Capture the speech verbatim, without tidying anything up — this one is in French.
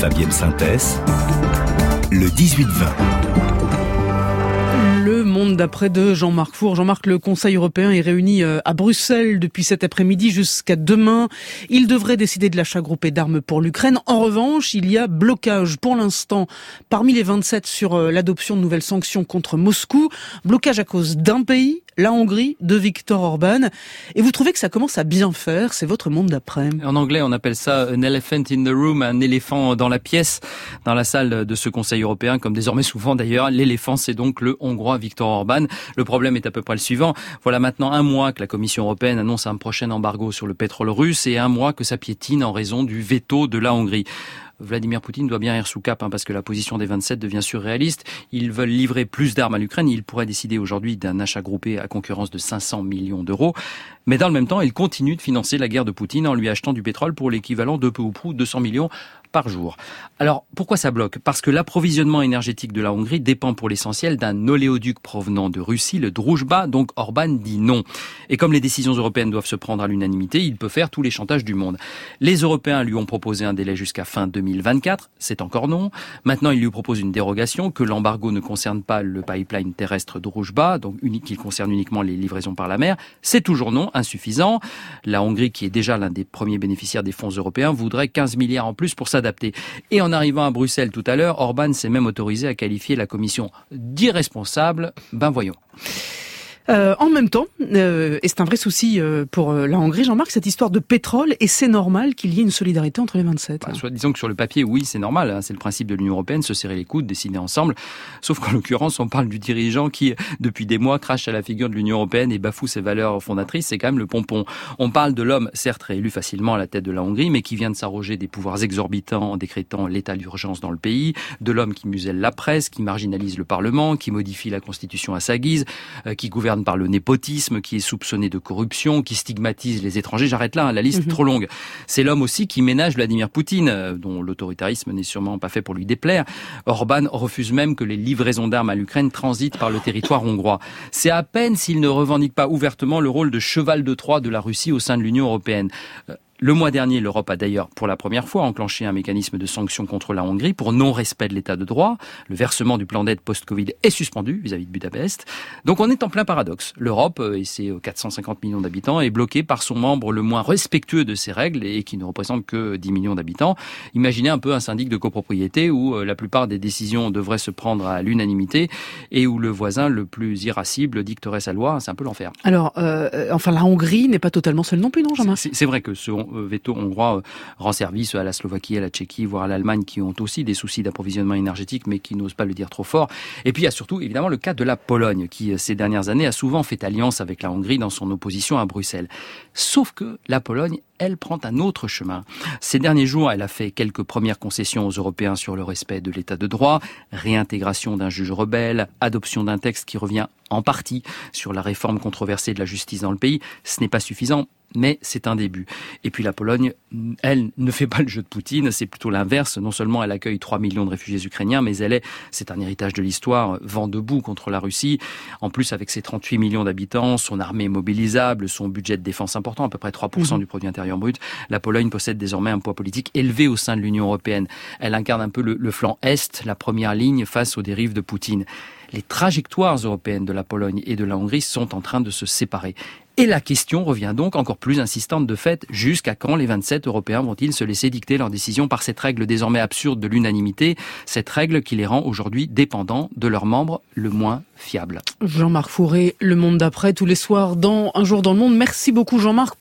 Fabienne Synthèse, le dix-huit vingt. Le monde d'après de Jean-Marc Four. Jean-Marc, le Conseil européen est réuni à Bruxelles depuis cet après-midi jusqu'à demain. Il devrait décider de l'achat groupé d'armes pour l'Ukraine. En revanche, il y a blocage pour l'instant parmi les vingt-sept sur l'adoption de nouvelles sanctions contre Moscou. Blocage à cause d'un pays, la Hongrie, de Viktor Orban. Et vous trouvez que ça commence à bien faire? C'est votre monde d'après. En anglais, on appelle ça an elephant in the room, un éléphant dans la pièce, dans la salle de ce Conseil européen, comme désormais souvent d'ailleurs. L'éléphant, c'est donc le Hongrois Viktor Orban. Le problème est à peu près le suivant. Voilà maintenant un mois que la Commission européenne annonce un prochain embargo sur le pétrole russe et un mois que ça piétine en raison du veto de la Hongrie. Vladimir Poutine doit bien rire sous cap, hein, parce que la position des vingt-sept devient surréaliste. Ils veulent livrer plus d'armes à l'Ukraine. Ils pourraient décider aujourd'hui d'un achat groupé à concurrence de cinq cents millions d'euros. Mais dans le même temps, ils continuent de financer la guerre de Poutine en lui achetant du pétrole pour l'équivalent de peu ou prou deux cents millions par jour. Alors, pourquoi ça bloque? Parce que l'approvisionnement énergétique de la Hongrie dépend pour l'essentiel d'un oléoduc provenant de Russie, le Druzhba, donc Orban dit non. Et comme les décisions européennes doivent se prendre à l'unanimité, il peut faire tous les chantages du monde. Les Européens lui ont proposé un délai jusqu'à fin deux mille vingt-quatre, c'est encore non. Maintenant, ils lui proposent une dérogation, que l'embargo ne concerne pas le pipeline terrestre Druzhba, donc unique, qu'il concerne uniquement les livraisons par la mer. C'est toujours non, insuffisant. La Hongrie, qui est déjà l'un des premiers bénéficiaires des fonds européens, voudrait quinze milliards en plus pour s'adapter. Et en arrivant à Bruxelles tout à l'heure, Orban s'est même autorisé à qualifier la Commission d'irresponsable. Ben voyons. Euh, en même temps, euh, et c'est un vrai souci euh, pour euh, la Hongrie, Jean-Marc, cette histoire de pétrole, et c'est normal qu'il y ait une solidarité entre les vingt-sept. Bah, soit, disons que sur le papier, oui, c'est normal, hein, c'est le principe de l'Union européenne, se serrer les coudes, décider ensemble. Sauf qu'en l'occurrence, on parle du dirigeant qui, depuis des mois, crache à la figure de l'Union européenne et bafoue ses valeurs fondatrices. C'est quand même le pompon. On parle de l'homme, certes réélu facilement à la tête de la Hongrie, mais qui vient de s'arroger des pouvoirs exorbitants en décrétant l'état d'urgence dans le pays. De l'homme qui muselle la presse, qui marginalise le Parlement, qui modifie la Constitution à sa guise, euh, qui gouverne par le népotisme, qui est soupçonné de corruption, qui stigmatise les étrangers. J'arrête là, hein, la liste est mmh. trop longue. C'est l'homme aussi qui ménage Vladimir Poutine, euh, dont l'autoritarisme n'est sûrement pas fait pour lui déplaire. Orban refuse même que les livraisons d'armes à l'Ukraine transitent par le territoire hongrois. C'est à peine s'il ne revendique pas ouvertement le rôle de cheval de Troie de la Russie au sein de l'Union européenne. Euh, Le mois dernier, l'Europe a d'ailleurs, pour la première fois, enclenché un mécanisme de sanctions contre la Hongrie pour non-respect de l'état de droit. Le versement du plan d'aide post-Covid est suspendu vis-à-vis de Budapest. Donc on est en plein paradoxe. L'Europe, et ses quatre cent cinquante millions d'habitants, est bloquée par son membre le moins respectueux de ses règles et qui ne représente que dix millions d'habitants. Imaginez un peu un syndic de copropriété où la plupart des décisions devraient se prendre à l'unanimité et où le voisin le plus irascible dicterait sa loi. C'est un peu l'enfer. Alors, euh, enfin, la Hongrie n'est pas totalement seule non plus, non, Jean-Marc ? C'est, c'est vrai que ce veto hongrois rend service à la Slovaquie, à la Tchéquie, voire à l'Allemagne, qui ont aussi des soucis d'approvisionnement énergétique, mais qui n'osent pas le dire trop fort. Et puis il y a surtout, évidemment, le cas de la Pologne, qui, ces dernières années, a souvent fait alliance avec la Hongrie dans son opposition à Bruxelles. Sauf que la Pologne, elle prend un autre chemin. Ces derniers jours, elle a fait quelques premières concessions aux Européens sur le respect de l'état de droit, réintégration d'un juge rebelle, adoption d'un texte qui revient en partie sur la réforme controversée de la justice dans le pays. Ce n'est pas suffisant, mais c'est un début. Et puis la Pologne, elle, ne fait pas le jeu de Poutine, c'est plutôt l'inverse. Non seulement elle accueille trois millions de réfugiés ukrainiens, mais elle est, c'est un héritage de l'histoire, vent debout contre la Russie. En plus, avec ses trente-huit millions d'habitants, son armée mobilisable, son budget de défense important, à peu près trois pour cent mmh. du produit intérieur brut, la Pologne possède désormais un poids politique élevé au sein de l'Union européenne. Elle incarne un peu le, le flanc Est, la première ligne face aux dérives de Poutine. Les trajectoires européennes de la Pologne et de la Hongrie sont en train de se séparer. Et la question revient donc encore plus insistante de fait, jusqu'à quand les vingt-sept Européens vont-ils se laisser dicter leurs décisions par cette règle désormais absurde de l'unanimité, cette règle qui les rend aujourd'hui dépendants de leurs membres le moins fiables. Jean-Marc Fourré, Le Monde d'après, tous les soirs dans Un jour dans le monde. Merci beaucoup Jean-Marc.